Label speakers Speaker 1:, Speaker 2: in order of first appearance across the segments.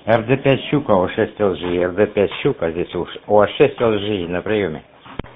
Speaker 1: РД5 Щука, О6 ЛЖИ, РД5 Щука, здесь ОА6 ЛЖИ на приеме.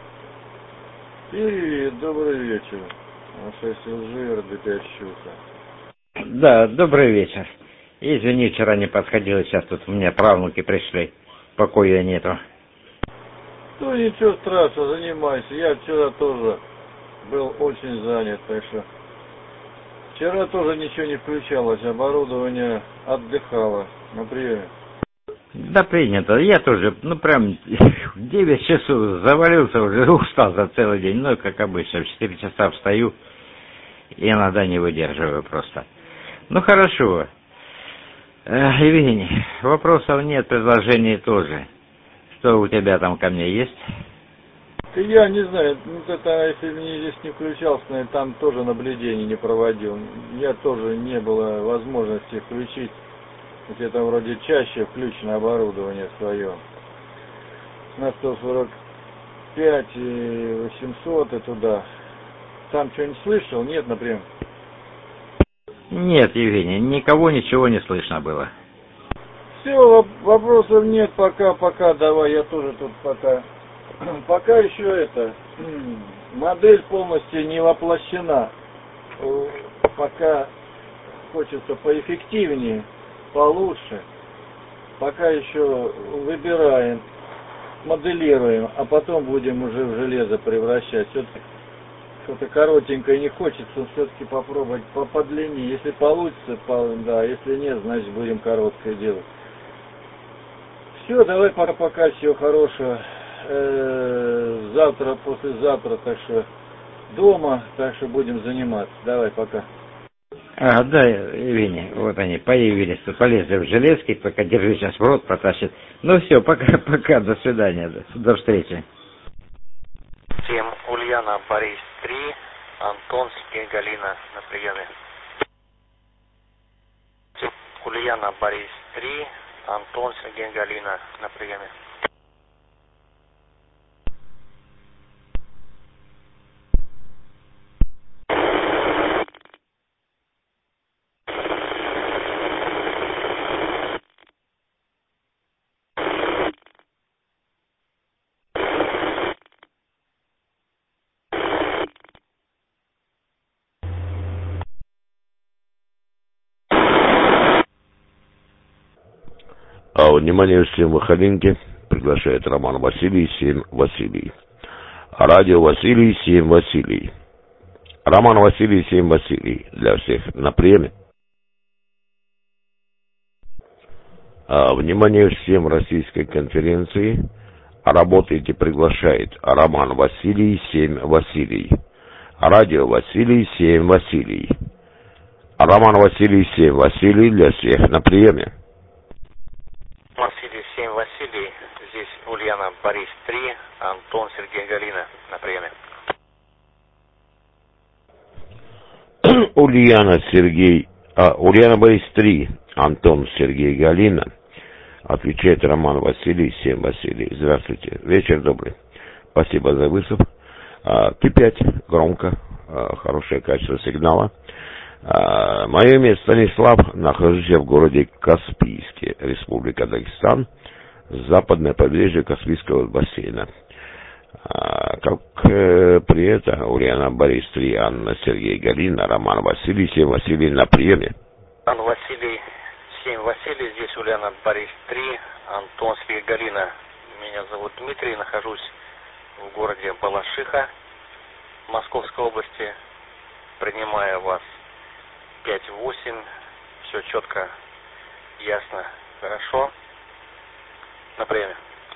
Speaker 2: Привет, добрый вечер. ОА6 ЛЖИ, РД5 Щука.
Speaker 1: Да, добрый вечер. Извини, вчера не подходил, сейчас тут у меня правнуки пришли, покоя нету.
Speaker 2: Ну ничего страшного, занимайся. Я вчера тоже был очень занят, так что... Вчера тоже ничего не включалось, оборудование отдыхало на приеме.
Speaker 1: Да принято, я тоже, прям 9 часов завалился уже, устал за целый день, как обычно, в 4 часа встаю и иногда не выдерживаю просто. Хорошо. Евгений, вопросов нет, предложений тоже. Что у тебя там ко мне есть?
Speaker 2: Я не знаю, если мне здесь не включался, наверное, там тоже наблюдений не проводил. Я тоже не было возможности включить. Это вроде чаще включено оборудование свое. На 145 и 800 и туда. Там что-нибудь слышал? Нет, например?
Speaker 1: Нет, Евгений, никого ничего не слышно было.
Speaker 2: Все, вопросов нет, пока, давай, я тоже тут пока. Пока еще модель полностью не воплощена. Пока хочется поэффективнее, получше. Пока еще выбираем, моделируем, а потом будем уже в железо превращать. Все-таки что-то коротенькое не хочется, все-таки попробовать по длине. Если получится, да, если нет, значит будем короткое делать. Все, давай пока всего хорошего. Завтра, послезавтра, так что дома, так что будем заниматься. Давай, пока.
Speaker 1: Да, Евгений, вот они появились, полезли в железки, пока держи, сейчас в рот потащит. Все, пока, до свидания, до встречи.
Speaker 3: 7, Ульяна, Борис 3, Антон, Сергей, Галина на приеме. 7, Ульяна, Борис 3, Антон, Сергей, Галина на приеме.
Speaker 4: Внимание всем выходинки. Приглашает Роман Василий, 7 Василий. Радио Василий, 7 Василий. Роман Василий, 7 Василий. Для всех на приеме. Внимание всем российской конференции. Работаете приглашает Роман Василий, 7 Василий. Радио Василий, 7 Василий. Роман Василий, 7 Василий. Для всех на приеме.
Speaker 3: Василий, 7, Василий. Здесь Ульяна, Борис 3, Антон, Сергей, Галина на приеме.
Speaker 4: Ульяна, Борис 3, Антон, Сергей, Галина. Отвечает Роман Василий, 7 Василий. Здравствуйте. Вечер добрый. Спасибо за вызов. Т5, громко, хорошее качество сигнала. Мое имя Станислав, нахожусь я в городе Каспийске, Республика Дагестан, западное побережье Каспийского бассейна. Как принято, Ульяна, Борис 3, Анна, Сергей, Галина, Роман Василий, 7 Василий на приеме.
Speaker 3: Ан Василий, 7 Василий, здесь Ульяна, Борис 3, Антон, Сергей, Галина. Меня зовут Дмитрий, нахожусь в городе Балашиха, Московской области. Принимаю вас 5-8, все четко, ясно, хорошо. На приеме.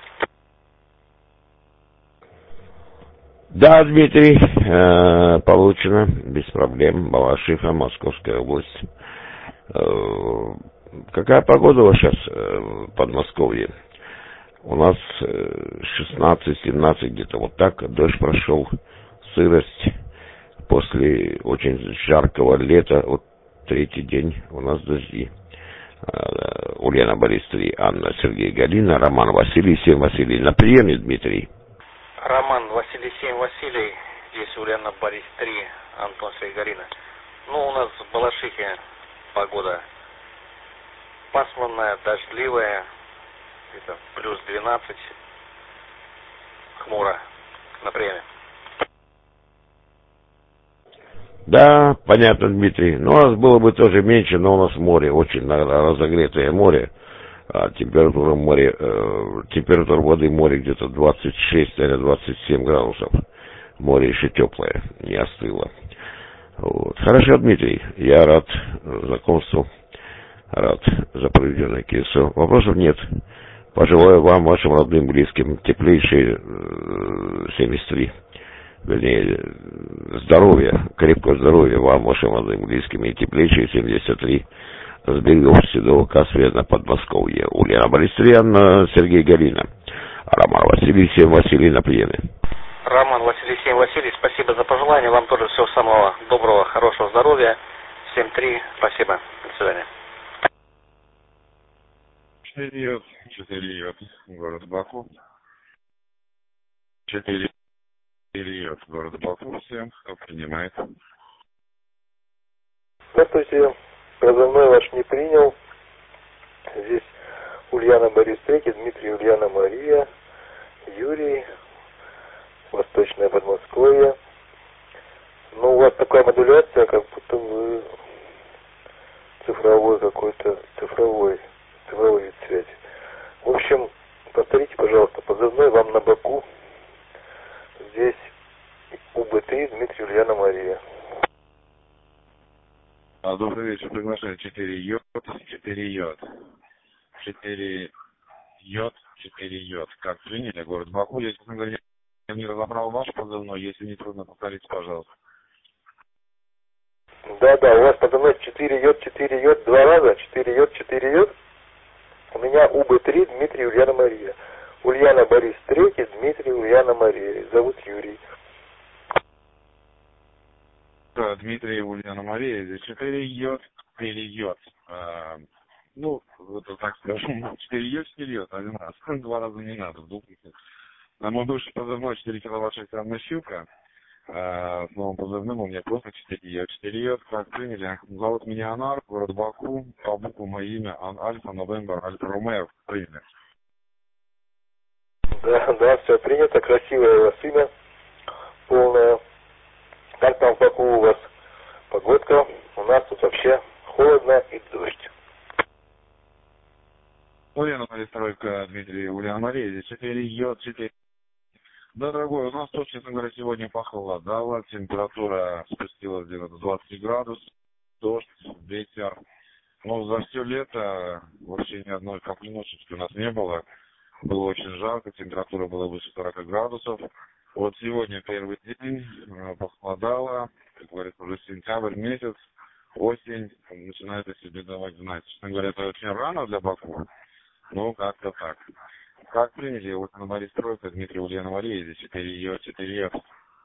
Speaker 4: Да, Дмитрий, получено, без проблем. Балашиха, Московская область. Какая погода у вас сейчас в Подмосковье? У нас 16-17 где-то вот так. Дождь прошел, сырость. После очень жаркого лета, вот третий день у нас дожди. Ульяна, Борис 3, Анна, Сергей, Галина, Роман Василий, 7 Василий. На приеме, Дмитрий.
Speaker 3: Роман Василий, 7 Василий. Здесь Ульяна, Борис 3, Антон, Сергей, Галина. У нас в Балашихе погода пасмурная, дождливая, где-то плюс 12, хмуро, на приеме.
Speaker 4: Да, понятно, Дмитрий. Ну, у нас было бы тоже меньше, но у нас море, очень разогретое море. Температура воды в море где-то 26-27 градусов. Море еще теплое, не остыло. Вот. Хорошо, Дмитрий, я рад знакомству, рад за проведенное КСО. Вопросов нет. Пожелаю вам, вашим родным, близким, теплейшие 73. Вернее, здоровья, крепкого здоровья вам, вашим родным, близким, и теплейшие 73. С берегов Седого Каспия на Подмосковье. Ульяна Борисовна, Сергей Галина. Роман Василий, 7 Василий на приеме.
Speaker 3: Роман Василий, 7 Василий, спасибо за пожелание. Вам тоже всего самого доброго, хорошего здоровья. 7-3, спасибо. До свидания.
Speaker 5: 4 йод, город Баку. 4 йод, город Баку. Всем, кто принимает.
Speaker 6: Здравствуйте. Позывной ваш не принял. Здесь Ульяна Борис III, Дмитрий, Ульяна Мария, Юрий, Восточное Подмосковье. Ну, у вас такая модуляция, как будто вы цифровой какой-то, цифровой вид связи. В общем, повторите, пожалуйста, позывной вам на Баку. Здесь УБ-3, Дмитрий, Ульяна Мария.
Speaker 5: Добрый вечер, приглашаю 4 йод, 4 йод. 4 йод, 4 йод. Как приняли, город Баку. Я, честно говоря, не разобрал ваш позывной, если не трудно, повторите, пожалуйста.
Speaker 6: Да, у вас позывной 4 йод, 2 раза, 4 йод. У меня УБ-3, Дмитрий, Ульяна Мария. Ульяна Борис III, Дмитрий, Ульяна Мария. Зовут Юрий.
Speaker 5: Да, Дмитрий, Ульяна Мария. Здесь 4 йод, 4 йод. Ну, вот так скажем, 4 йод, один раз. 2 раза не надо, вдруг. На мой бывший позывной 4 киловатт 6 щука. С новым позывным у меня просто 4 йод, как приняли. Зовут меня Анар, город Баку, по букву мое имя Альфа, Новембер, Альфа Ромео, приняли.
Speaker 6: Да, все принято, красивое у вас имя, полное. Как там в Баку у вас погодка? У нас тут вообще холодно и дождь.
Speaker 5: Ульяна Борис-3, Дмитрий, Ульяна Мария, здесь 4 йод, 4. Да, дорогой, у нас тут, честно говоря, сегодня похолодало, температура спустилась где-то 20 градусов, дождь, ветер. Но за все лето вообще ни одной капли ночечки у нас не было. Было очень жарко, температура была выше 40 градусов. Вот сегодня первый день, похолодало, как говорится, уже сентябрь месяц, осень начинает о себе давать знать. Честно говоря, это очень рано для Баку, но как-то так. Как приняли, вот на Борис-3, Дмитрий, Ульяна Мария, здесь 4 йод, 4 йод.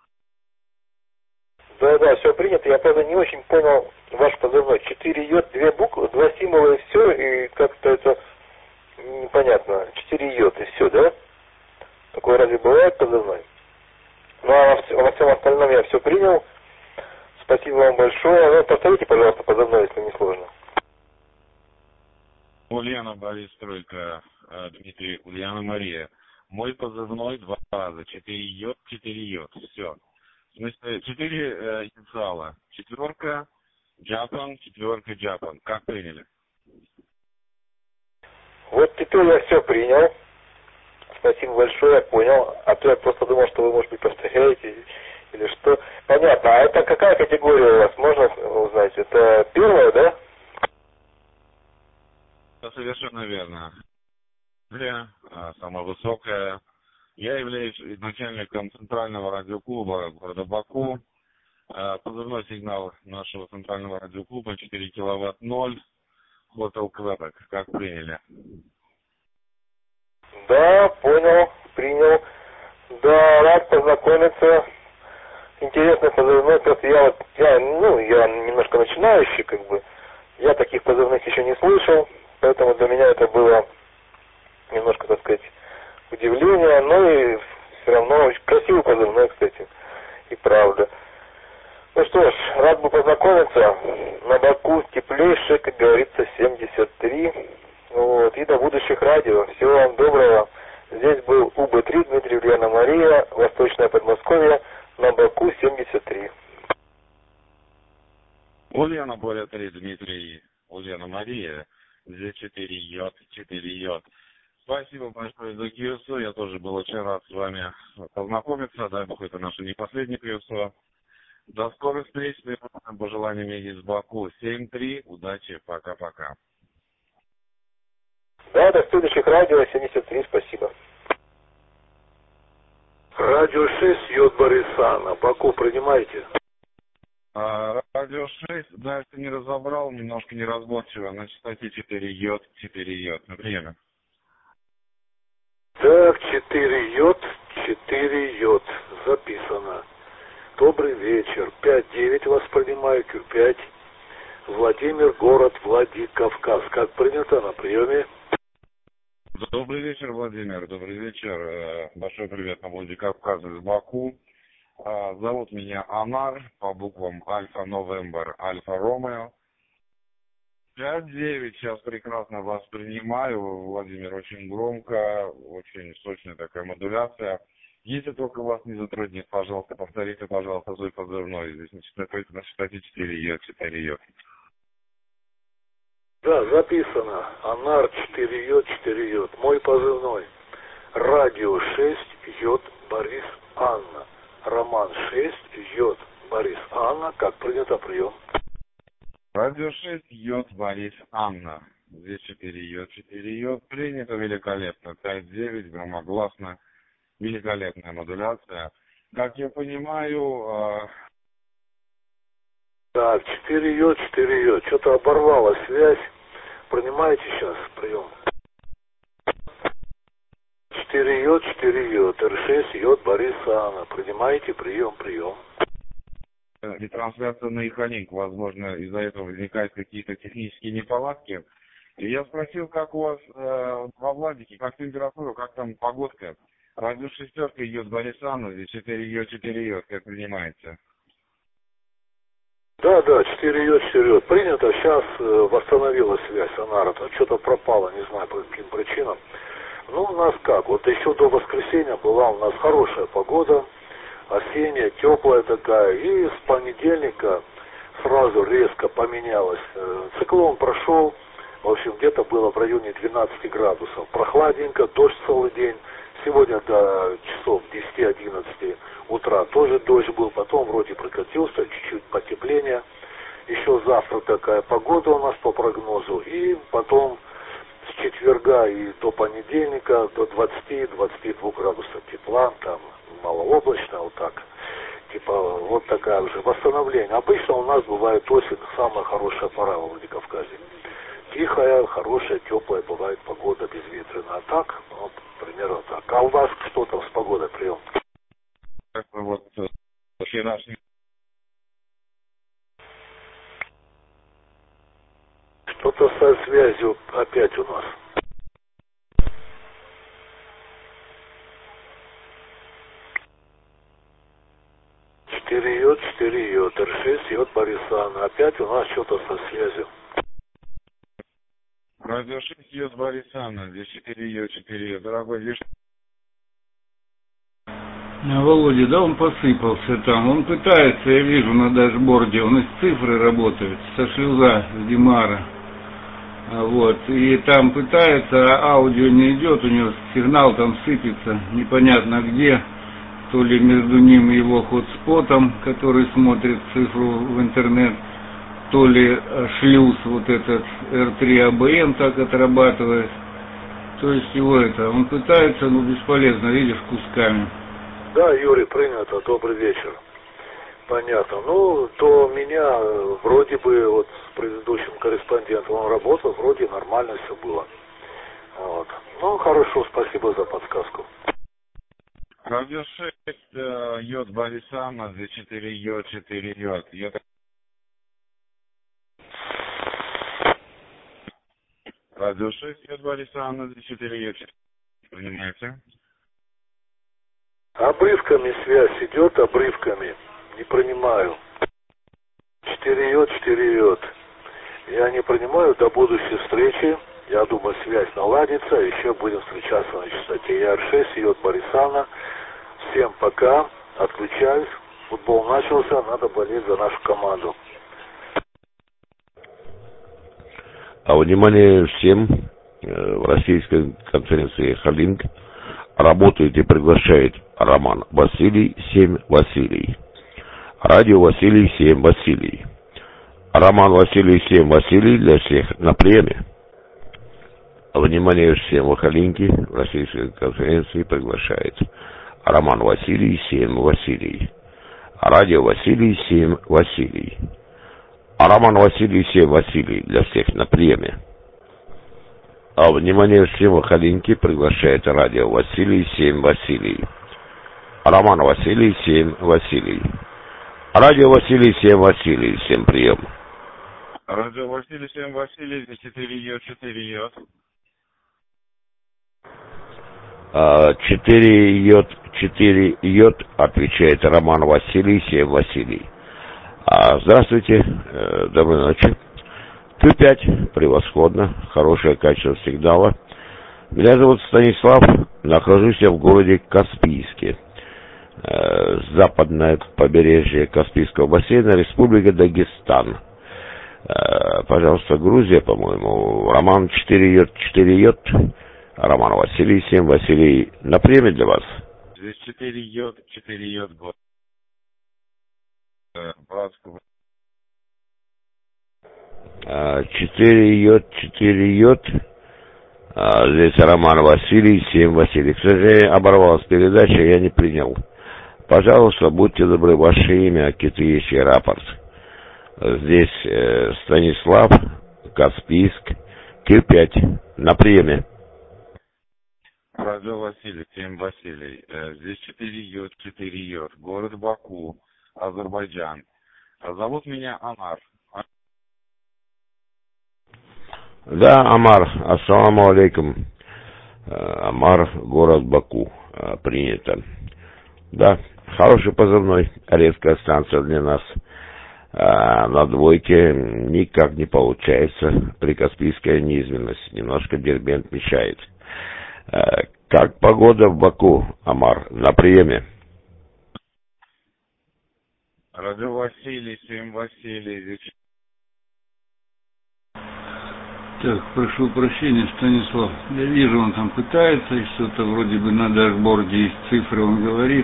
Speaker 6: Да, все принято. Я, правда, не очень понял ваш позывной. 4 йод, 2 буквы, 2 символа и все, и как-то это непонятно. 4 йод и все, да? Такое разве бывает позывной? Ну, а во всем остальном я все принял. Спасибо вам большое. Ну, повторите, пожалуйста, позывной, если не сложно.
Speaker 5: Ульяна Борис-3, Дмитрий, Ульяна Мария. Мой позывной 2 раза. 4 йод, 4 йод. Все. В смысле, 4 инициала. 4, Japan, 4, Japan. Как приняли?
Speaker 6: Вот теперь я все принял. Спасибо большое, я понял. А то я просто думал, что вы, может быть, повторяете или что. Понятно. А это какая категория у вас? Можно узнать? Это первая, да?
Speaker 5: Это совершенно верно. Самая высокая. Я являюсь начальником центрального радиоклуба города Баку. Позывной сигнал нашего центрального радиоклуба 4 киловатт 0. Hotel Quebec. Как приняли?
Speaker 6: Да, понял, принял. Да, рад познакомиться. Интересный позывной. Просто я немножко начинающий, как бы. Я таких позывных еще не слышал, поэтому для меня это было немножко, так сказать, удивление, но и все равно очень красивый позывной, кстати, и правда. Ну что ж, рад бы познакомиться. На Баку теплейший, как говорится, 73. радио. Всего вам доброго. Здесь был УБ-3, Дмитрий, Ульяна, Мария, Восточное Подмосковье, на Баку 73.
Speaker 5: Ульяна, поле 3, Дмитрий, Ульяна, Мария, здесь 4J, 4J. Спасибо большое за QSO, я тоже был очень рад с вами познакомиться, дай бог, это наше не последнее QSO. До скорых встреч, с пожеланиями из Баку 7-3, удачи, пока-пока.
Speaker 6: Да, до следующих радио 73, спасибо.
Speaker 2: Радио 6, Йод Борисан, Баку принимаете?
Speaker 5: Радио 6, да, если не разобрал, немножко неразборчиво, на частоте 4J, 4J, на приеме.
Speaker 2: Так, 4J, 4J, записано. Добрый вечер, 5-9 вас принимаю, Q5, Владимир, город Владикавказ. Как принято на приеме?
Speaker 5: Добрый вечер, Владимир, добрый вечер. Большой привет на Владикавказу из Баку. Зовут меня Амар, по буквам Альфа Новембер, Альфа Ромео. 5-9, сейчас прекрасно вас принимаю, Владимир, очень громко, очень сочная такая модуляция. Если только вас не затруднит, пожалуйста, повторите, пожалуйста, свой позывной. Здесь на частоте 4J, 4J.
Speaker 2: Да, записано. Анар 4J, 4J. Мой позывной. Радио 6, Йод Борис Анна. Роман 6, Йод Борис Анна. Как принято, прием.
Speaker 5: Радио 6, Йод Борис Анна. Здесь 4J, 4J. Принято великолепно. 5-9, громогласно. Великолепная модуляция. Как я понимаю...
Speaker 2: Так, 4J, 4J. Что-то оборвала связь. Принимаете сейчас прием? 4J, 4J. Р6, Йод Борис Анна. Принимаете прием, прием.
Speaker 5: Ретрансляция на Ихалинк, возможно, из-за этого возникают какие-то технические неполадки. И я спросил, как у вас во Владике, как температура, как там погодка. Радио шестерка идет Борис Анна, здесь 4J, 4J, как принимается?
Speaker 2: Да, 4J, 4J. Принято, сейчас восстановилась связь Анара. Что-то пропало, не знаю по каким причинам. Ну, у нас как, вот еще до воскресенья была у нас хорошая погода, осенняя, теплая такая, и с понедельника сразу резко поменялось. Циклон прошел, в общем, где-то было в районе 12 градусов. Прохладненько, дождь целый день. Сегодня до часов 10-11 утра тоже дождь был, потом вроде прекратился, чуть-чуть потепление. Еще завтра такая погода у нас по прогнозу, и потом с четверга и до понедельника до 20-22 градусов тепла, там малооблачно, вот так. Типа вот такая уже восстановление. Обычно у нас бывает осень, самая хорошая пора во Владикавказе. Тихая, хорошая, теплая бывает погода, безветренная. А так, вот, примерно так. А у вас что там с погодой, прием?
Speaker 5: Вот вчерашний.
Speaker 2: Что-то со связью опять у нас. Р6, Йод Борисана. Опять у нас что-то со связью.
Speaker 5: Радио 6, Йод Борисана, здесь 4J, 4J. Дорогой, лишь...
Speaker 7: Володя, да, он посыпался там. Он пытается, я вижу на дашборде, он из цифры работает, со шлюза, с Димара. Вот, и там пытается, а аудио не идет, у него сигнал там сыпется, непонятно где, то ли между ним и его хотспотом, который смотрит цифру в интернет, то ли шлюз вот этот R3ABN так отрабатывает. То есть его это, он пытается, но бесполезно, видишь, кусками.
Speaker 2: Да, Юрий, принято, добрый вечер. Понятно. Ну, то меня вроде бы вот с предыдущим корреспондентом он работал, вроде нормально все было. Вот. Ну, хорошо, спасибо за подсказку.
Speaker 5: Радио 6, Йод Борисана, здесь 4J, 4J. Радио 6, Йод Борисана, здесь 4J, 4J. Понимаете?
Speaker 2: Обрывками связь идет, обрывками. Не принимаю. 4J, 4J. Я не принимаю, до будущей встречи.
Speaker 6: Я думаю, связь наладится, еще будем встречаться на частоте ЯР-6, Йод Борисана. Всем пока, отключаюсь. Футбол начался, надо болеть за нашу команду.
Speaker 4: Внимание всем, в российской конференции Халинг работает и приглашает Роман Василий, 7 Василий. Радио Василий, 7 Василий. Роман Василий, 7 Василий для всех на приеме. Внимание всем в Халинге, в российской конференции приглашает Роман Василий, 7 Василий. Радио Василий, 7 Василий. Роман Василий, 7 Василий для всех на приеме. Внимание всем в Халинге приглашает радио Василий, 7 Василий. Роман Василий, 7 Василий. Радио Василий, 7 Василий. Всем прием.
Speaker 5: Радио Василий, 7 Василий, 4 йод, 4 йод.
Speaker 4: 4 йод, 4 йод, отвечает Роман Василий, 7 Василий. Здравствуйте, доброй ночи. Q5, превосходно, хорошее качество сигнала. Меня зовут Станислав, нахожусь я в городе Каспийске. Западное побережье Каспийского бассейна, Республика Дагестан. Пожалуйста, Грузия, по-моему. Роман 4 йод, 4 йод. Роман Василий, 7 Василий. На приеме для вас.
Speaker 5: Здесь 4 йод, год. Братскую.
Speaker 4: 4 йод, 4 йод. Здесь Роман Василий, 7 Василий. К сожалению, оборвалась передача, я не принял. Пожалуйста, будьте добры, ваше имя, китающий рапорт. Здесь Станислав, Каспийск, Q5, на приеме.
Speaker 5: Радио Василий, 7 Василий. Здесь 4 йод, 4 йод. Город Баку, Азербайджан. Зовут меня Амар.
Speaker 4: Да, Амар, ассаламу алейкум. Амар, город Баку, принято. Да, хороший позывной, редкая станция для нас. На двойке никак не получается, прикаспийская низменность, немножко Дербент мешает. Как погода в Баку, Амар, на приеме?
Speaker 5: Радио Василий, 7 Василий.
Speaker 7: Так, прошу прощения, Станислав. Я вижу, он там пытается, и что-то вроде бы на дашборде есть цифры, он говорит.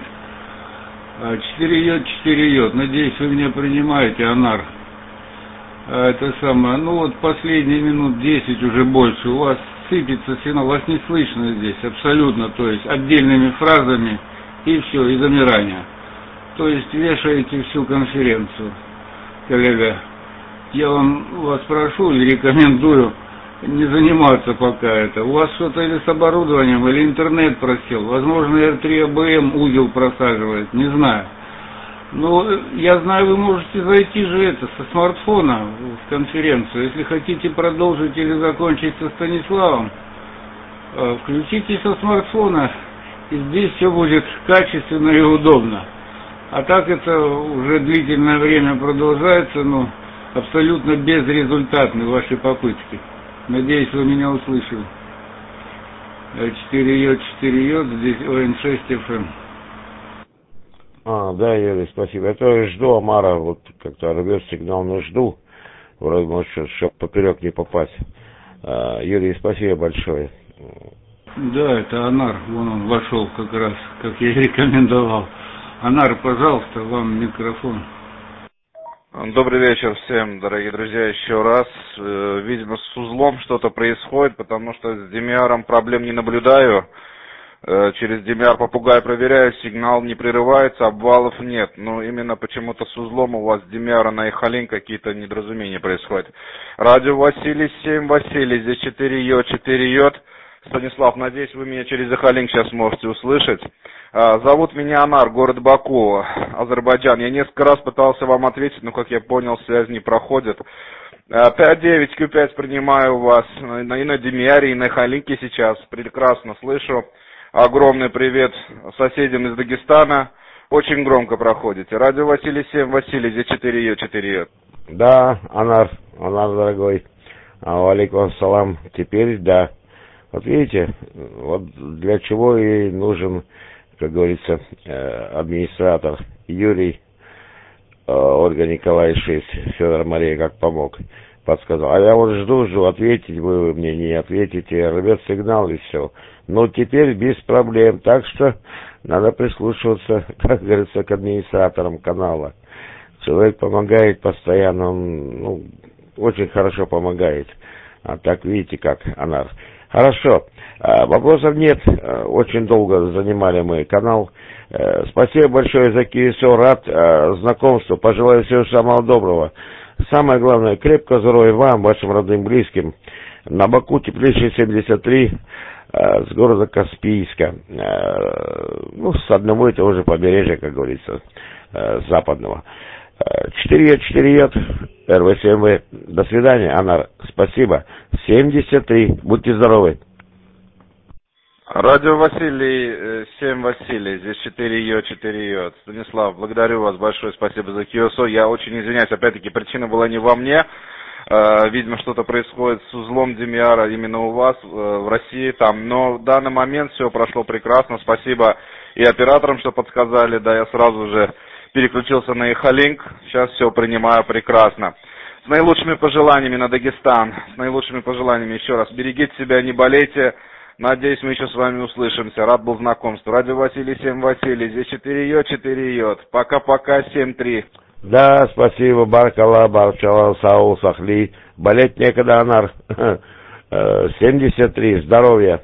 Speaker 7: 4 йод, 4 йод. Надеюсь, вы меня принимаете, Анар. Это самое, ну вот последние минут 10, уже больше, у вас сыпется сигнал, вас не слышно здесь абсолютно, то есть отдельными фразами, и все, и замирание. То есть вешаете всю конференцию, коллега. Я вас прошу и рекомендую не заниматься пока это. У вас что-то или с оборудованием, или интернет просел. Возможно, R3 ABM узел просаживает, не знаю. Но я знаю, вы можете зайти же это со смартфона в конференцию. Если хотите продолжить или закончить со Станиславом, включите со смартфона, и здесь все будет качественно и удобно. А так это уже длительное время продолжается, но абсолютно безрезультатны ваши попытки. Надеюсь, вы меня услышали. 4 йод, 4 йод, здесь ОН6 FM.
Speaker 4: Да, Юрий, спасибо. Я тоже жду Амара, вот как-то рвет сигнал, но жду. Вроде, может, чтобы поперек не попасть. Юрий, спасибо большое.
Speaker 7: Да, это Анар, вон он вошел как раз, как я и рекомендовал. Анар, пожалуйста, вам микрофон.
Speaker 5: Добрый вечер всем, дорогие друзья, еще раз. Видимо, с узлом что-то происходит, потому что с DMR проблем не наблюдаю. Через DMR попугай проверяю, сигнал не прерывается, обвалов нет. Но именно почему-то с узлом у вас DMR на Ихалин какие-то недоразумения происходят. Радио Василий, 7 Василий, здесь 4 йод, 4 йод. Станислав, надеюсь, вы меня через Ихалин сейчас можете услышать. Зовут меня Анар, город Баку, Азербайджан. Я несколько раз пытался вам ответить, но, как я понял, связь не проходит. 5-9, Q5 принимаю вас и на DMR, и на Ихалинке сейчас. Прекрасно слышу. Огромный привет соседям из Дагестана. Очень громко проходите. Радио Василий, 7 Василий, здесь 4 йод, 4 йод.
Speaker 4: Да, Анар, дорогой. Алейкум ассалам. Теперь да. Вот видите, вот для чего и нужен, как говорится, администратор Юрий, Ольга Николаевна 6, Федор Мария как помог, подсказал. А я вот жду, ответить вы мне не ответите, рвет сигнал и все. Но теперь без проблем, так что надо прислушиваться, как говорится, к администраторам канала. Человек помогает постоянно, он очень хорошо помогает. А так видите, как Анар. Хорошо, вопросов нет, очень долго занимали мы канал. Спасибо большое за QSO, рад знакомству, пожелаю всего самого доброго. Самое главное, крепко здоровья вам, вашим родным, близким. На Баку теплейший 73, с города Каспийска, с одного и того же побережья, как говорится, западного. 4 РВ7В. До свидания, Анар. Спасибо. 73. Будьте здоровы.
Speaker 5: Радио Василий, 7 Василий, здесь 4 Станислав, благодарю вас большое, спасибо за QSO. Я очень извиняюсь, опять-таки причина была не во мне. Видимо, что-то происходит с узлом Демиара именно у вас, в России там. Но в данный момент все прошло прекрасно. Спасибо и операторам, что подсказали. Да, я сразу же переключился на Эхолинк. Сейчас все принимаю прекрасно. С наилучшими пожеланиями на Дагестан. С наилучшими пожеланиями еще раз. Берегите себя, не болейте. Надеюсь, мы еще с вами услышимся. Рад был знакомству. Радио Василий, 7 Василий. Здесь 4 Пока-пока, 7-3.
Speaker 4: Да, спасибо. Баркала, Барчала, Саул, Сахли. Болеть некогда, Анар. 73. Здоровья.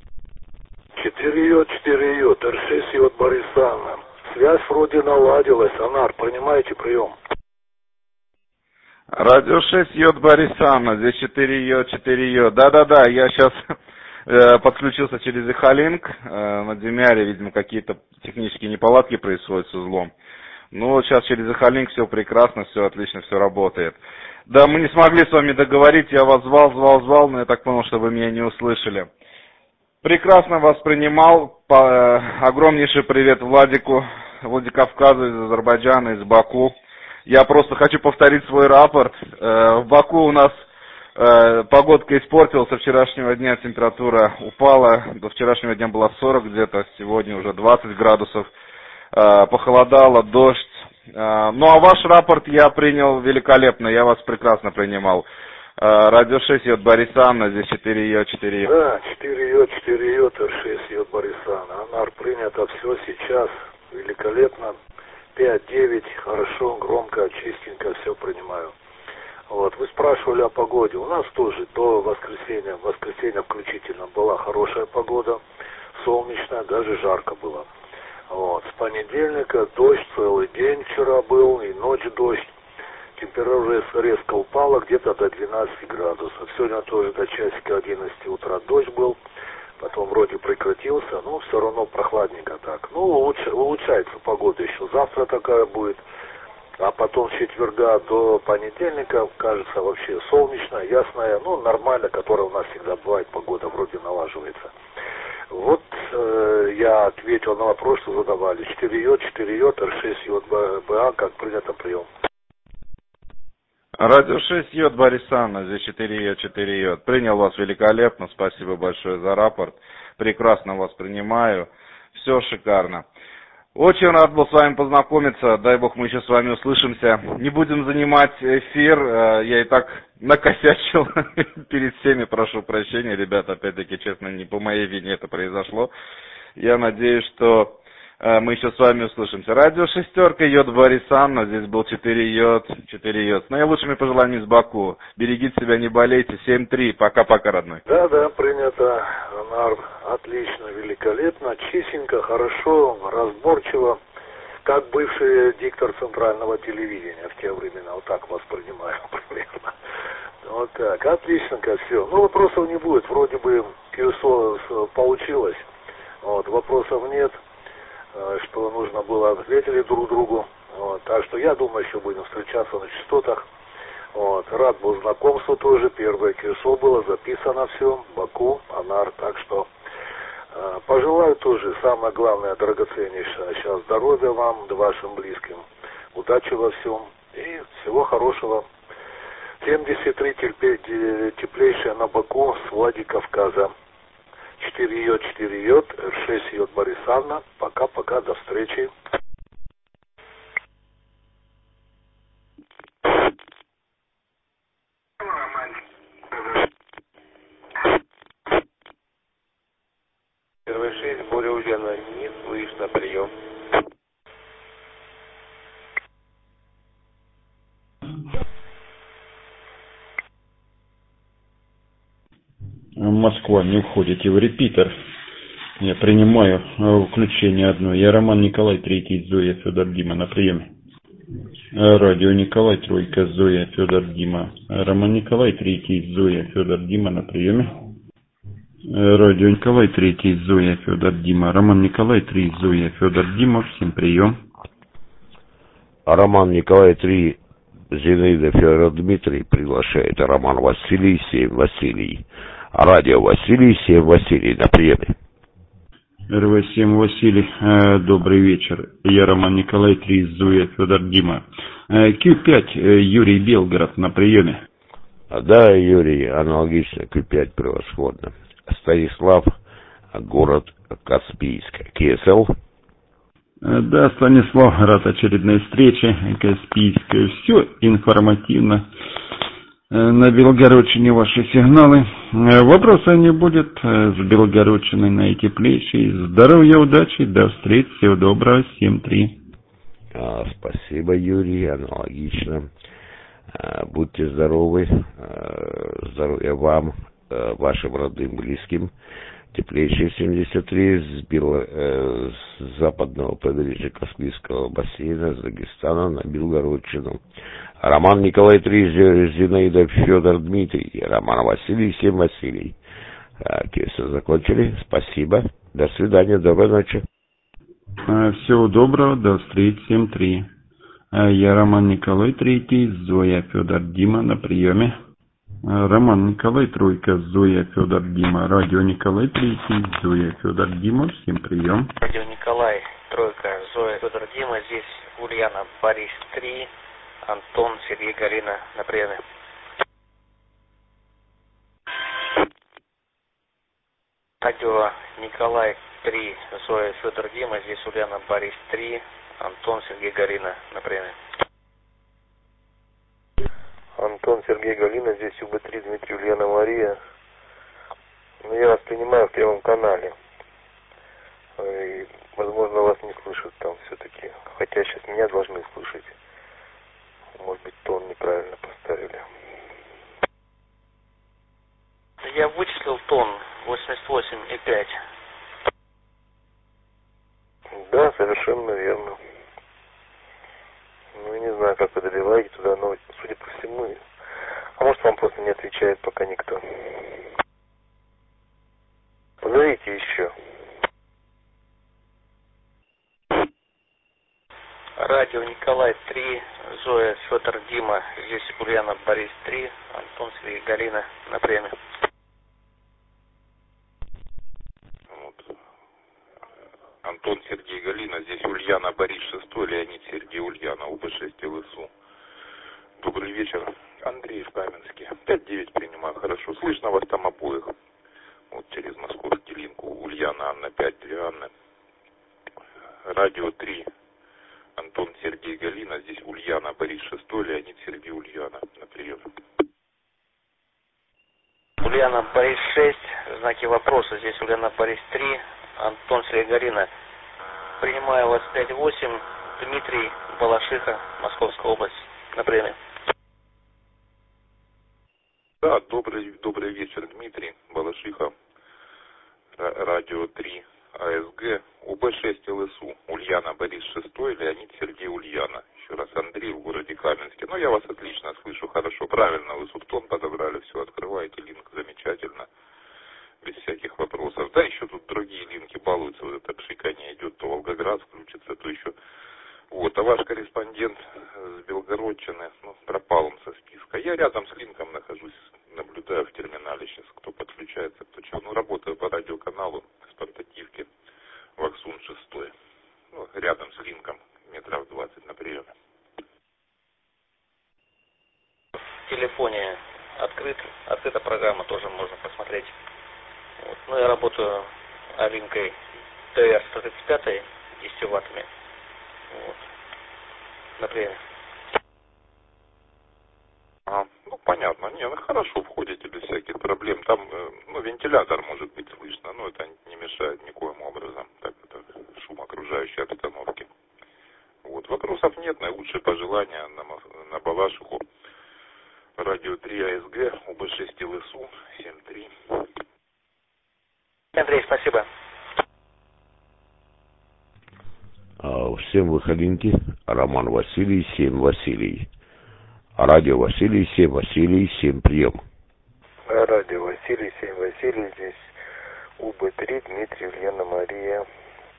Speaker 6: 4 Р6 Борисана. Связь вроде наладилась. Анар, принимаете прием?
Speaker 5: Радио 6 Борисана. Здесь 4 Да-да-да, я сейчас подключился через Эхолинк. На Демиаре, видимо, какие-то технические неполадки происходят с узлом. Ну, вот сейчас через Эхолинк все прекрасно, все отлично, все работает. Да, мы не смогли с вами договорить, я вас звал, но я так понял, что вы меня не услышали. Прекрасно вас принимал. Огромнейший привет Владику, Владикавказу из Азербайджана, из Баку. Я просто хочу повторить свой рапорт. В Баку у нас погодка испортилась, со вчерашнего дня температура упала, до вчерашнего дня было 40 где-то, сегодня уже 20 градусов. Похолодало, дождь. Ну а ваш рапорт я принял великолепно, я вас прекрасно принимал. Радио 6 Борисана, здесь 4
Speaker 6: Да, 4 Р6 Борисана. Анар, принято все сейчас, великолепно. 5-9, хорошо, громко, чистенько, все принимаю. Вот, вы спрашивали о погоде. У нас тоже до воскресенья включительно была хорошая погода, солнечная, даже жарко было. Вот, с понедельника дождь целый день вчера был, и ночь дождь. Температура резко упала где-то до 12 градусов. Сегодня тоже до часика 11 утра дождь был, потом вроде прекратился, но все равно прохладненько так. Ну, улучшается погода еще. Завтра такая будет, а потом с четверга до понедельника, кажется, вообще солнечная, ясная, ну, нормально, которая у нас всегда бывает, погода вроде налаживается. Вот я ответил на вопрос, что задавали. 4 Р6 БА, как принято прием.
Speaker 5: Радио 6 Борисана, здесь 4 Принял вас великолепно, спасибо большое за рапорт. Прекрасно вас принимаю, все шикарно. Очень рад был с вами познакомиться, дай бог мы еще с вами услышимся. Не будем занимать эфир, я и так накосячил перед всеми, прошу прощения, ребята, опять-таки, честно, не по моей вине это произошло. Я надеюсь, что мы еще с вами услышимся. Радио 6 Борисана, здесь был 4 С наилучшими пожеланиями из Баку. Берегите себя, не болейте, 7-3, пока-пока, родной.
Speaker 6: Да, принято, Анар, отлично, великолепно, чистенько, хорошо, разборчиво, как бывший диктор центрального телевидения в те времена, вот так вас принимаю примерно. Вот так, отличненько все. Ну, вопросов не будет, вроде бы QSO получилось, вот, вопросов нет. Что нужно было, ответили друг другу. Вот, так что я думаю, еще будем встречаться на частотах. Вот, рад был знакомству тоже. Первое QSO было, записано все. Баку, Анар. Так что пожелаю тоже, самое главное, драгоценнейшее, сейчас здоровья вам, да вашим близким. Удачи во всем и всего хорошего. 73 теплее. Владикавказа. 4 йод, 4 йод, 6 йод Борис Анна. Пока-пока, до встречи. Первый 6, Боря Ульяна, не слышно, прием.
Speaker 8: Москва, не уходите в репитер. Я принимаю включение одно. Я Роман Николай, 3, Зоя, Федор, Дима на приеме. Радио Николай, 3, Зоя, Федор, Дима. Роман Николай, 3, Зоя, Федор, Дима на приеме. Радио Николай, 3, Зоя, Федор, Дима. Роман Николай, 3, Зоя, Федор, Дима. Всем прием.
Speaker 4: Роман Николай 3, Зинаида Федор Дмитрий приглашает. Роман Василий 7, Василий. Радио Василий 7, Василий на приеме.
Speaker 8: РВ-7 Василий, добрый вечер. Я Роман Николай 3, Зоя, Федор, Дима. Q5, Юрий Белгород на приеме.
Speaker 4: Да, Юрий, аналогично, Q5 превосходно. Станислав, город Каспийск. КСЛ.
Speaker 8: Да, Станислав, рад очередной встрече. Каспийская. Все информативно. На Белгородчине ваши сигналы. Вопроса не будет. С Белгородчиной на эти плечи. Здоровья, удачи, до встречи, всего доброго, 7-3.
Speaker 4: Спасибо, Юрий, аналогично. Будьте здоровы, здоровья вам, вашим родным, близким. Теплейший 73 с западного побережья Каспийского бассейна, с Дагестана на Белгородчину. Роман Николай 3, Зинаида Федор Дмитрий, Роман Василий 7, Василий. Все закончили. Спасибо. До свидания. Доброй ночи.
Speaker 8: Всего доброго. До встречи. 7-3. Я Роман Николай 3, Зоя Федор Дима на приеме. Роман Николай 3, Зоя Федор Дима. Радио Николай 3, Зоя Федор Дима. Всем прием.
Speaker 3: Радио Николай 3, Зоя Федор Дима. Здесь Ульяна Борис 3, Антон Сергей Галина на приеме. Радио Николай 3, Зоя Федор Дима. Здесь Ульяна Борис 3, Антон Сергей Галина на приеме.
Speaker 6: Антон Сергей Галина, здесь УБ3 Дмитрий Ульяна Мария. Ну, я вас принимаю в Первом канале. И, возможно, вас не слышат там все-таки. Хотя сейчас меня должны слышать. Может быть, тон неправильно поставили.
Speaker 3: Я вычислил тон 88,5.
Speaker 6: Да, совершенно верно. Ну, я не знаю, как вы добиваете туда, но, судя по всему... А может, вам просто не отвечает пока никто. Позовите еще.
Speaker 3: Радио Николай 3, Зоя Федор Дима. Здесь Ульяна Борис 3, Антон Сергей Галина на приеме.
Speaker 5: Антон Сергей Галина, здесь Ульяна Борис 6, Леонид Сергей Ульяна, УБ6 ЛСУ. Добрый вечер, Андрей в Каменске. 5-9 принимаю, хорошо. Слышно вас там обоих. Вот через московский линк Ульяна Анна 5, 2 Анны. Радио 3, Антон Сергей Галина, здесь Ульяна Борис 6, Леонид Сергей Ульяна на прием.
Speaker 3: Ульяна Борис 6, знаки вопроса. Здесь Ульяна Борис 3, Антон Сергей Галина. Принимаю вас 5-8, Дмитрий Балашиха, Московская область, на приеме.
Speaker 5: Да, добрый вечер, Дмитрий Балашиха, Радио 3, АСГ, УБ6 ЛСУ, Ульяна Борис 6, Леонид Сергей Ульяна. Еще раз Андрей в городе Каменске. Ну, я вас отлично слышу, хорошо, правильно, вы субтон подобрали, все, открываете линк, замечательно, без всяких вопросов. Да, еще тут другие линки балуются, вот это пшикание идет, то Волгоград включится, то еще... Вот, а ваш корреспондент с Белгородчины, ну, пропал он со списка. Я рядом с линком нахожусь, наблюдаю в терминале сейчас, кто подключается, кто чего. Ну, работаю по радиоканалу с портативки Ваксун 6. Ну, рядом с линком, метров 20 на приеме.
Speaker 3: В телефоне открыт эта программа тоже можно посмотреть. Вот. Ну, я работаю линкой TR-135 10 ваттами. Вот. Например.
Speaker 9: Ну, понятно. Не, ну хорошо, входите без всяких проблем. Там, ну, вентилятор может быть слышно, но это не мешает никоим образом. Так, это шум окружающей обстановки. Вот, вопросов нет, наилучшие пожелания на Балашиху. Радио 3 АСГ, УБ6 ЛСУ, 7-3.
Speaker 3: Андрей, спасибо.
Speaker 4: Всем выходинки. Роман Василий, 7 Василий. Радио Василий, 7 Василий, 7 прием.
Speaker 6: Радио Василий, 7 Василий, здесь УБ3, Дмитрий, Ульяна, Мария.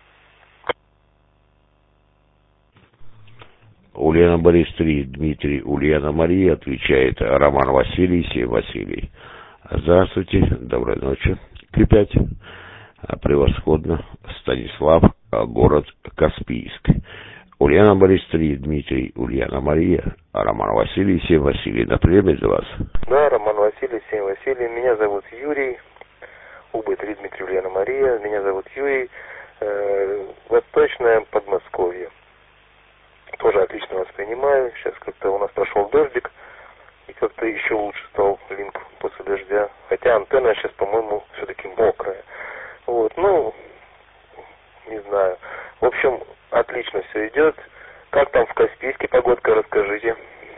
Speaker 4: Ульяна Борис 3, Дмитрий, Ульяна Мария, отвечает Роман Василий, 7 Василий. Здравствуйте, доброй ночи. Q5, превосходно, Станислав, город Каспийск. Ульяна Борис 3, Дмитрий, Ульяна Мария, Роман Василий, 7 Василий. На приеме для вас.
Speaker 6: Да, Роман Василий, 7 Василий. Меня зовут Юрий. УБ3, Дмитрий, Ульяна Мария. Меня зовут Юрий. Восточное Подмосковье. Тоже отлично воспринимаю. Сейчас как-то у нас прошел дождик. И как-то еще лучше стал линк после дождя. Хотя антенна сейчас, по-моему, все-таки мокрая. Вот, ну, не знаю. В общем, отлично все идет. Как там в Каспийске погодка, расскажите.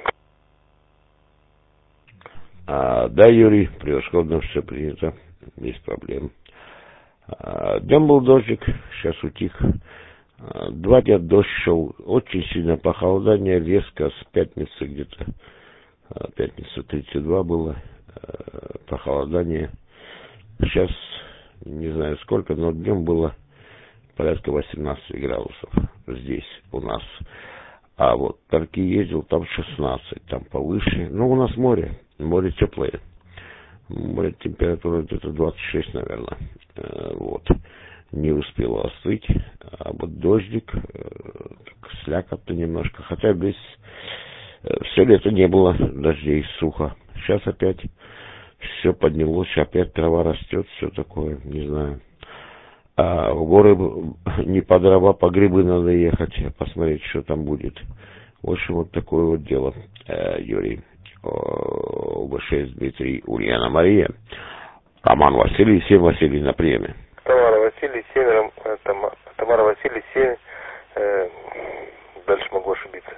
Speaker 4: Да, Юрий, превосходно все принято, без проблем. Днем был дождик, сейчас утих. 2 дня дождь шел, очень сильно похолодание, резко с пятницы где-то, пятница 32 было, похолодание. Сейчас не знаю сколько, но днем было порядка 18 градусов здесь у нас. А вот Тарки ездил, там 16, там повыше. Ну, у нас море теплое. Море температура где-то 26, наверное. Вот. Не успела остыть. А вот дождик, слякотно немножко. Хотя все лето не было дождей, сухо. Сейчас опять все поднялось, опять трава растет, все такое, не знаю. А в горы не по дрова, по грибы надо ехать, посмотреть, что там будет. В общем, вот такое вот дело, Юрий. УБ6 Дмитрий, Ульяна Мария. Роман Василий, 7 Василий на приеме.
Speaker 6: Тамара Василий, 7, Тамара Василий, 7, дальше могу ошибиться.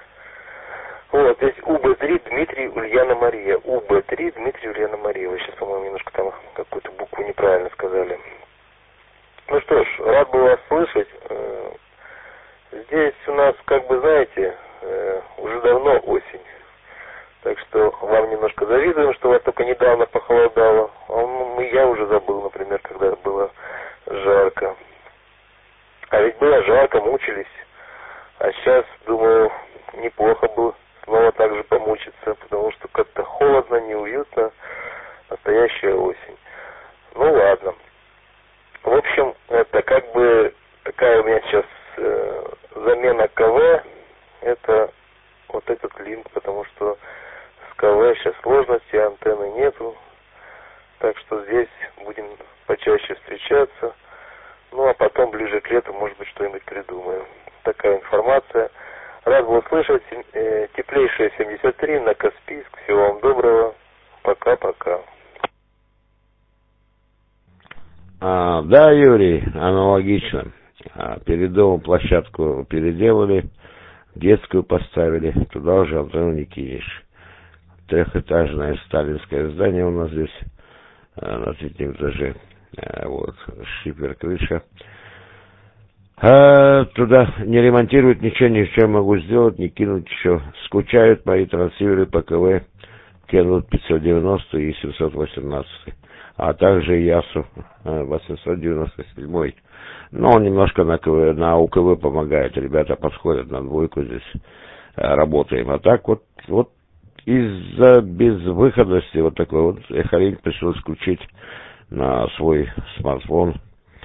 Speaker 6: Вот, здесь УБ3 Дмитрий, Ульяна Мария. УБ3 Дмитрий, Ульяна Мария. Вы сейчас, по-моему, немножко там какую-то букву неправильно сказали. Ну что ж, рад был вас слышать. Здесь у нас, как бы, знаете, уже давно осень. Так что вам немножко завидуем, что у вас только недавно похолодало. Я уже забыл, например, когда было жарко. А ведь было жарко, мучились. А сейчас, думаю, неплохо бы снова так же помучиться, потому что как-то холодно, неуютно. Настоящая осень. Ну ладно. В общем, это как бы такая у меня сейчас замена КВ. Это вот этот линк, потому что с КВ сейчас сложности, антенны нету. Так что здесь будем почаще встречаться. Ну а потом ближе к лету, может быть, что-нибудь придумаем. Такая информация. Рад был услышать. Теплейшая 73 на Каспийск. Всего вам доброго. Пока-пока.
Speaker 4: Да, Юрий, аналогично. Перед домом площадку переделали, детскую поставили, туда уже антенну не кинешь. Трехэтажное сталинское здание у нас здесь, на 3-м этаже. Вот, шифер, крыша. Туда не ремонтируют, ничего могу сделать, не кинуть еще. Скучают мои трансиверы по КВ, кинут 590 и 718. А также ЯСУ 897. Но он немножко на УКВ помогает. Ребята подходят на двойку здесь. Работаем. А так вот из-за безвыходности вот такой вот эхолинк пришлось включить на свой смартфон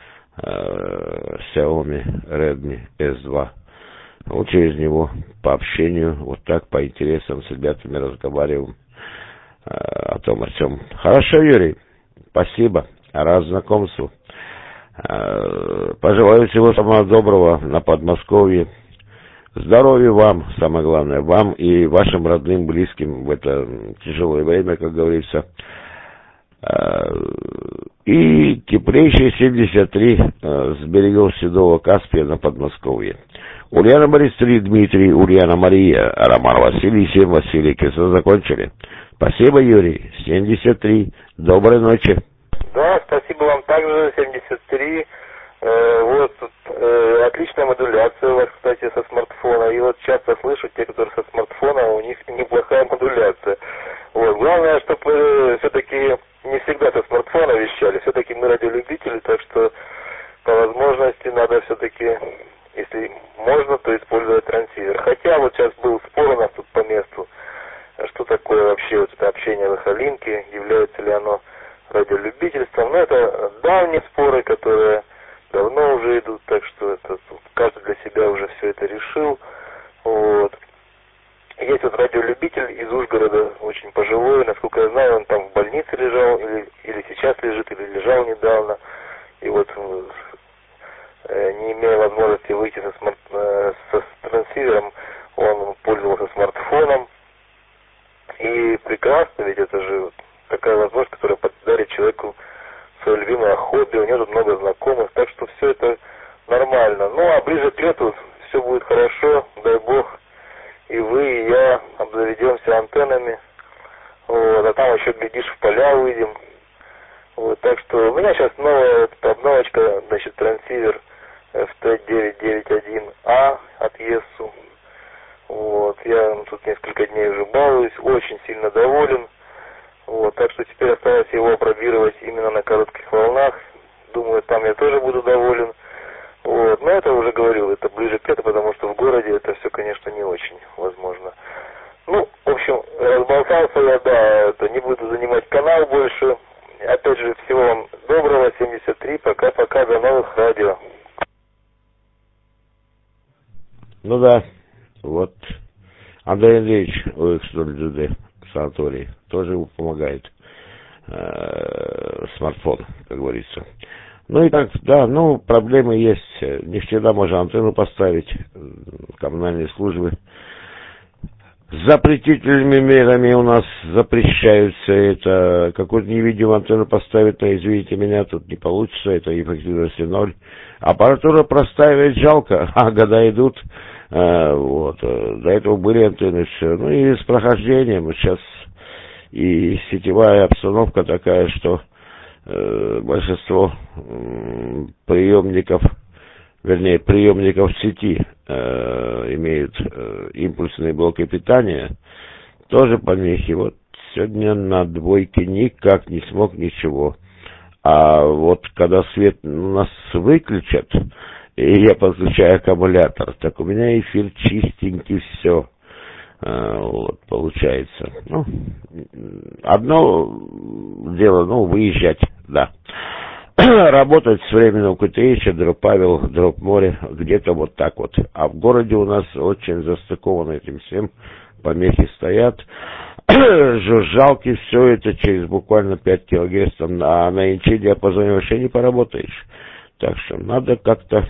Speaker 4: Xiaomi Redmi S2. Вот через него по общению, вот так по интересам с ребятами разговариваем. о том, о сём. Хорошо, Юрий, спасибо, рад знакомству. Пожелаю всего самого доброго на Подмосковье. Здоровья вам, самое главное, вам и вашим родным, близким в это тяжелое время, как говорится. И теплейшие 73 с берегов Седого Каспия на Подмосковье. Ульяна Борис 3, Дмитрий, Ульяна Мария, Роман Василий, 7 Василий. Кресло закончили. Спасибо, Юрий. 73. Доброй ночи.
Speaker 6: Да, спасибо вам также, 73. Вот тут отличная модуляция у вас, кстати, со смартфона. И вот часто слышу, те, которые со смартфона, у них неплохая модуляция. Вот. Главное, чтобы все-таки не всегда со смартфона вещали. Все-таки мы радиолюбители, так что по возможности надо все-таки, если можно, то использовать трансивер. Хотя вот сейчас был спор у нас тут по месту, что такое вообще вот это общение в Эхолинке, является ли оно радиолюбительством. Но это давние споры, которые давно уже идут, так что это каждый для себя уже все это решил. Вот. Есть вот радиолюбитель из Ужгорода, очень пожилой, насколько я знаю, он там в больнице лежал, или сейчас лежит, или лежал недавно. И вот, не имея возможности выйти со трансивером, он пользовался смартфоном. И прекрасно, ведь это же такая возможность, которая подарит человеку свое любимое хобби, у него тут много знакомых, так что все это нормально. Ну, а ближе к лету все будет хорошо, дай бог, и вы, и я обзаведемся антеннами, вот, а там еще, глядишь, в поля выйдем. Вот, так что у меня сейчас новая обновочка, значит, трансивер FT991A от ESU. Вот, я тут несколько дней уже балуюсь, очень сильно доволен. Вот, так что теперь осталось его опробировать именно на коротких волнах. Думаю, там я тоже буду доволен. Вот, но это уже говорил, это ближе к лету, потому что в городе это все, конечно, не очень возможно. Ну, в общем, разболтался я, да, это не буду занимать канал больше. Опять же, всего вам доброго, 73, пока-пока, до новых радио.
Speaker 4: Ну да, вот Андрей Андреевич OX0GD санаторий тоже ему помогает смартфон, как говорится. Ну и так, да, ну проблемы есть, не всегда можно антенну поставить, коммунальные службы запретительными мерами у нас запрещаются это, какую-то невидимую антенну поставить, но извините меня, тут не получится, это эффективность 0. Аппаратура простаивает жалко, а года идут, вот, до этого были антенны, все, ну и с прохождением, сейчас и сетевая обстановка такая, что большинство приемников сети имеют импульсные блоки питания, тоже помехи. Вот сегодня на двойке никак не смог ничего. А вот когда свет у нас выключат, и я подключаю аккумулятор, так у меня эфир чистенький, все. Вот, получается. Ну, одно дело, ну, выезжать, да. Работать с временем КТИ, дроп Павел, дроп море, где-то вот так вот. А в городе у нас очень застыковано этим всем, помехи стоят, жужжалки, все это через буквально 5 кГц, а на инчи диапазоне вообще не поработаешь. Так что надо как-то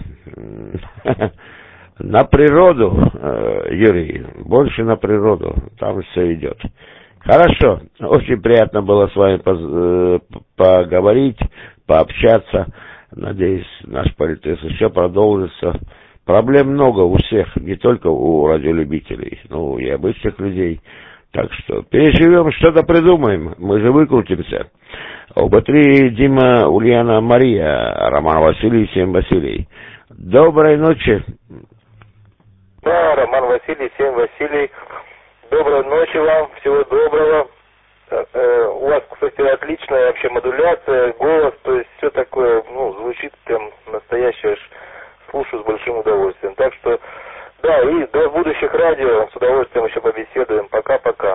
Speaker 4: на природу, Юрий, больше на природу, там все идет. Хорошо, очень приятно было с вами поговорить, пообщаться. Надеюсь, наш политес еще продолжится. Проблем много у всех, не только у радиолюбителей, но и обычных людей. Так что переживем, что-то придумаем, мы же выкрутимся. ОБ3, Дима, Ульяна, Мария, Роман Василий, 7 Василий. Доброй ночи.
Speaker 6: Да, Роман Василий, 7 Василий. Доброй ночи вам, всего доброго. У вас, кстати, отличная вообще модуляция, голос, то есть все такое, ну, звучит прям настоящее, слушаю с большим удовольствием. Так что, да, и до будущих радио с удовольствием еще побеседуем. Пока-пока.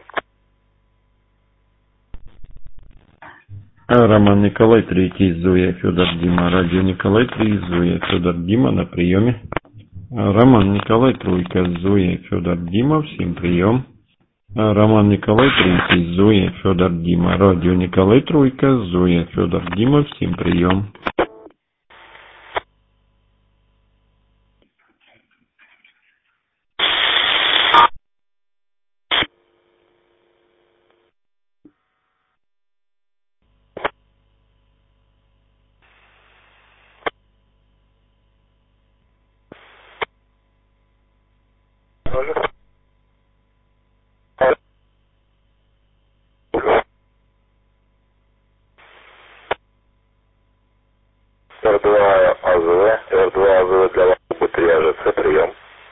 Speaker 8: Роман Николай, 3 Зоя, Федор Дима, радио Николай, 3 Зоя, Федор Дима на приеме. Роман Николай, 3 Зоя, Федор Дима, всем прием. Роман Николай, Третий, Зоя, Федор, Дима. Радио Николай, Тройка, Зоя, Федор, Дима. Всем прием.
Speaker 6: Р2 АЗВ для вас Б3 АЖЦ, прием.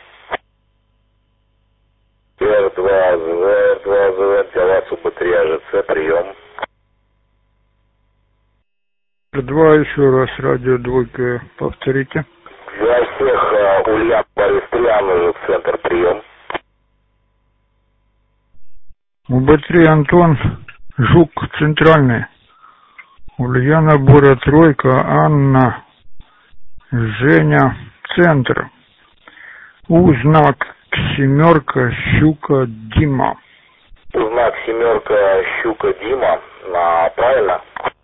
Speaker 6: Р2 АЗВ для вас Б3 АЖЦ, прием.
Speaker 10: Р2 еще раз, радио двойка, повторите.
Speaker 6: Для всех Ульян Борис 3, Анна, центр, прием.
Speaker 10: УБ3 Антон, Жук, центральный. Ульяна, Боря, тройка, Анна, Женя, центр. Знак семерка, Щука, Дима.
Speaker 6: Знак семерка, Щука, Дима, правильно?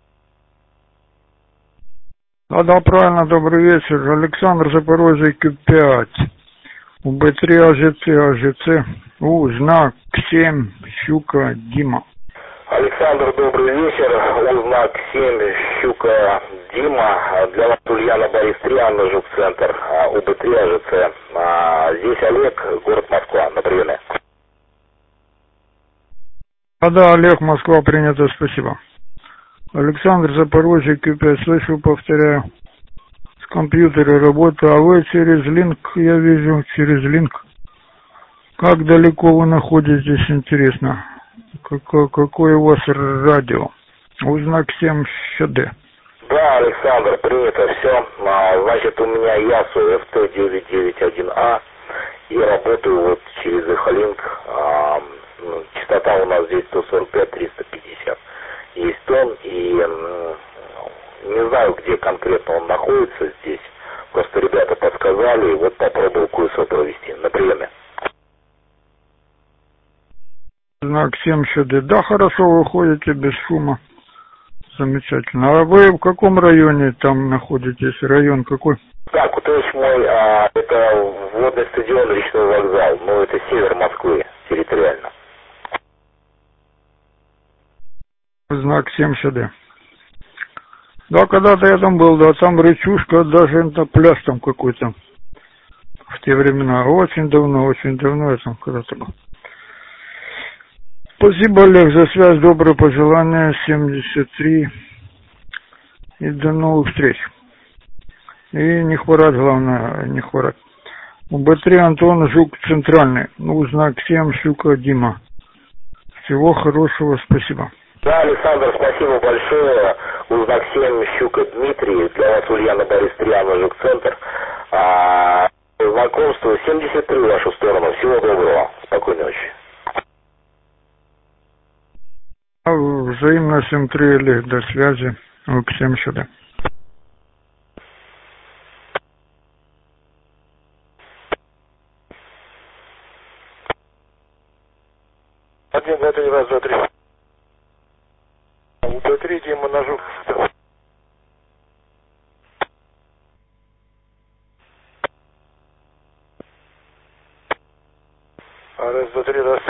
Speaker 10: Да, правильно, добрый вечер. Александр, Запорожье, Q5. УБ3 АЖЦ, знак 7, Щука, Дима.
Speaker 6: Александр, добрый вечер. Знак 7, Щука, Дима. Для вас Ульяна, Борис 3, Анна, Жук, центр. УБ3 АЖЦ. Здесь Олег, город Москва, на приеме.
Speaker 10: Да, Олег, Москва, принято, спасибо. Александр, Запорожье, Q5, слышу, повторяю. С компьютера работаю, а вы через линк, я вижу, через линк. Как далеко вы находитесь, интересно? Какое у вас радио? Знак 7 ЩД.
Speaker 6: Да, Александр, принято все. Значит, у меня ЯСУ ФТ991А. И работаю вот через Эхолинк. Частота у нас здесь 145-350. Есть тон, и не знаю, где конкретно он находится здесь. Просто ребята подсказали, и вот попробовал кое-что провести. На приеме.
Speaker 10: Знак 7 ЩД. Да, хорошо, вы ходите без шума. Замечательно. А вы в каком районе там находитесь? Район какой?
Speaker 6: Так, товарищ мой, это водный стадион, речной вокзал. Ну, это север Москвы, территориально.
Speaker 10: Знак 7 ЩД. Да, когда-то я там был, да, там речушка, даже на пляж там какой-то. В те времена. Очень давно я там когда-то был. Спасибо, Олег, за связь, добрые пожелания, 73. И до новых встреч. И не хворать, главное, не хворать. УБ3 Антон, Жук, центральный. Знак 7, Щука, Дима. Всего хорошего, спасибо.
Speaker 6: Да, Александр, спасибо большое. Знак 7, Щука, Дмитрий. Для вас Ульяна, Борис 3, Анна, Жук, центр. Знакомство 73 в вашу сторону. Всего доброго. Спокойной ночи.
Speaker 10: Взаимно 7-3, Олег, до связи. К 7 сюда.
Speaker 6: Один, два, три, раз, два, три. УБ3, Дима, на Жук. Раз, два, три, раз.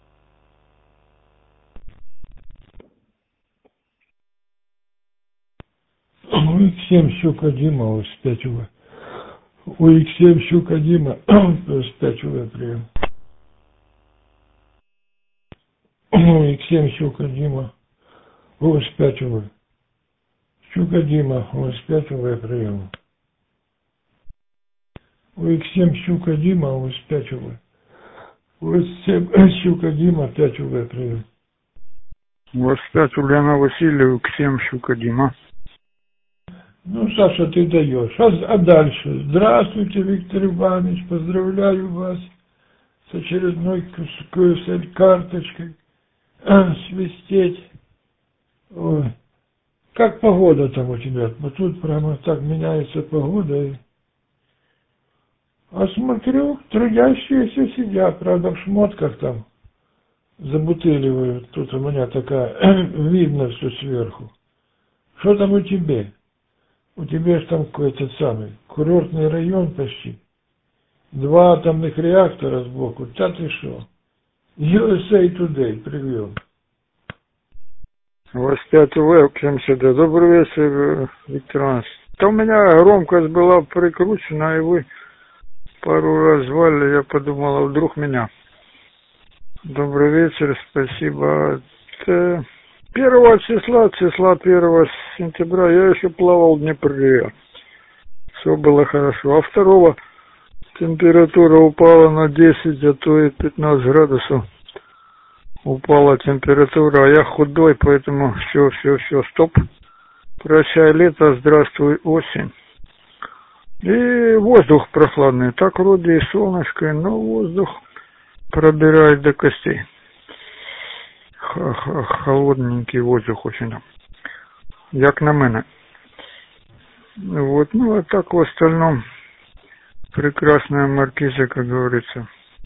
Speaker 11: X7 Щука Дима, С5 УВ. У X7 Щука Дима, С5 УВ прием. У X7 Щука Дима, С5 УВ. Щука Дима, С5 УВ прием. У X7 Щука Дима, С5 УВ. С7 Щука Дима, 5 УВ прием.
Speaker 10: С5 Ульяна Васильева, X7 Щука Дима.
Speaker 11: Ну, Саша, ты даешь. А дальше? Здравствуйте, Виктор Иванович, поздравляю вас с очередной карточкой. Свистеть. Ой. Как погода там у тебя? Вот тут прямо так меняется погода. А смотрю, трудящиеся сидят, правда, в шмотках там. забутыливают. Тут у меня такая, видно все сверху. Что там у тебя? У тебя же там какой-то самый курортный район почти. 2 атомных реактора сбоку. Да ты шо? USA Today привел.
Speaker 10: 85В, к 70. Добрый вечер, Виктор Иванович. Да у меня громкость была прикручена, и вы пару раз звали, я подумал, а вдруг меня. Добрый вечер, спасибо. 1 числа 1 сентября я еще плавал в Днепре. Все было хорошо. А 2 температура упала на 10, а то и 15 градусов. Упала температура, а я худой, поэтому все, стоп. Прощай лето, здравствуй осень. И воздух прохладный. Так вроде и солнышко, но воздух пробирает до костей. Холодненький воздух очень. Як на мене. Вот, ну а так в остальном прекрасная маркиза, как говорится.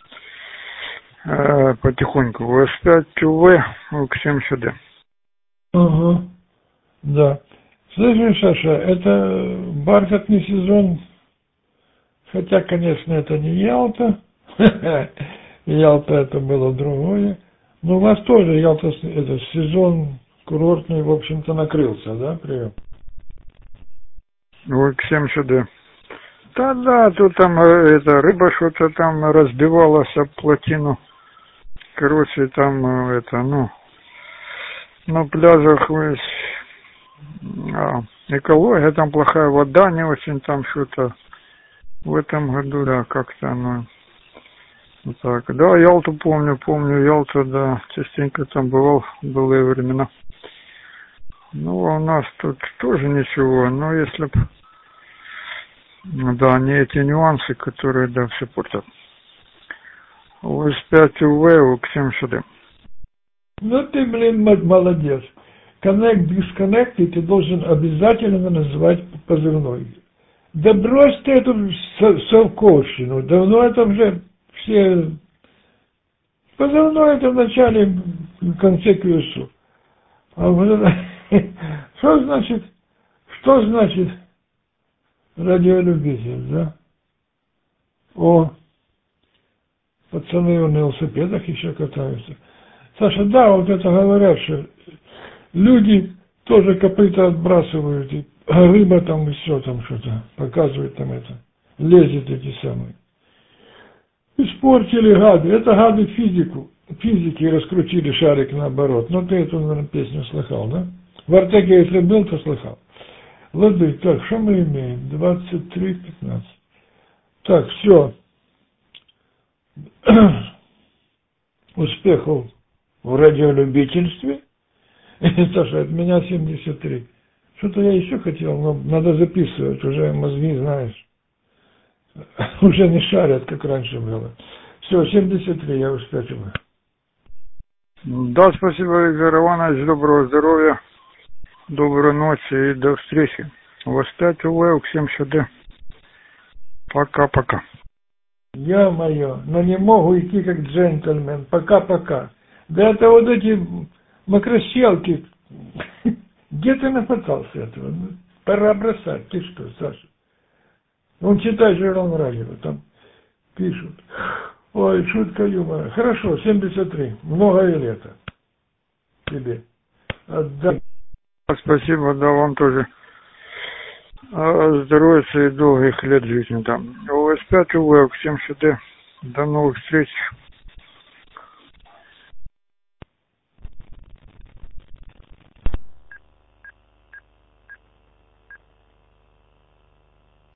Speaker 10: Потихоньку. ВС5УВ к 70.
Speaker 11: Ага, да. Слышишь, Саша, это бархатный сезон, хотя, конечно, это не Ялта. Ялта это было другое. Но у вас тоже Ялта, это сезон курортный, в общем-то, накрылся, да, прием?
Speaker 10: Ой, к 70. Да, тут там это рыба что-то там разбивалась об плотину. Короче, там это, ну, на пляжах экология, там плохая вода, не очень там что-то. В этом году, да, как-то оно. Вот так. Да, Ялту помню, Ялту, да, частенько там бывал, былые времена. Ну, а у нас тут тоже ничего, но если б, да, не эти нюансы, которые, да, все портят. ОС5УВ к 70.
Speaker 11: Ну ты, блин, молодец. Connect, disconnect, и ты должен обязательно называть позывной. Да брось ты эту совковщину. Давно это уже все... Позывной это в начале, в конце КСУ. А вот что значит радиолюбитель, да? О, пацаны на велосипедах еще катаются. Саша, да, вот это говорят, что люди тоже копыта отбрасывают, и рыба там и все там что-то показывает там это. Лезет эти самые. Испортили гады. Это гады физики раскрутили шарик наоборот. Ну ты эту, наверное, песню слыхал, да? В Артеке, если был, то слыхал. Лады, так, что мы имеем? 23:15. Так, все. Успехов в радиолюбительстве. Саша, от меня 73. Что-то я еще хотел, но надо записывать, уже мозги, знаешь, уже не шарят, как раньше было. Все, 73, я успел.
Speaker 10: Да, спасибо, Виктор Иванович, доброго здоровья, доброй ночи и до встречи. ВС5УВ к 70. Пока-пока.
Speaker 11: Ё-моё, но не могу идти как джентльмен. Пока-пока. Да это вот эти макрощелки. Где ты напытался этого? Пора бросать. Ты что, Саша? Он читает журнал радио, там пишут. Ой, шутка юмора. Хорошо, 73. Многое лето. Тебе. Отдай.
Speaker 10: Спасибо, да, вам тоже. Здоровья и долгих лет жизни там. ОС5УВ к 70. До новых встреч.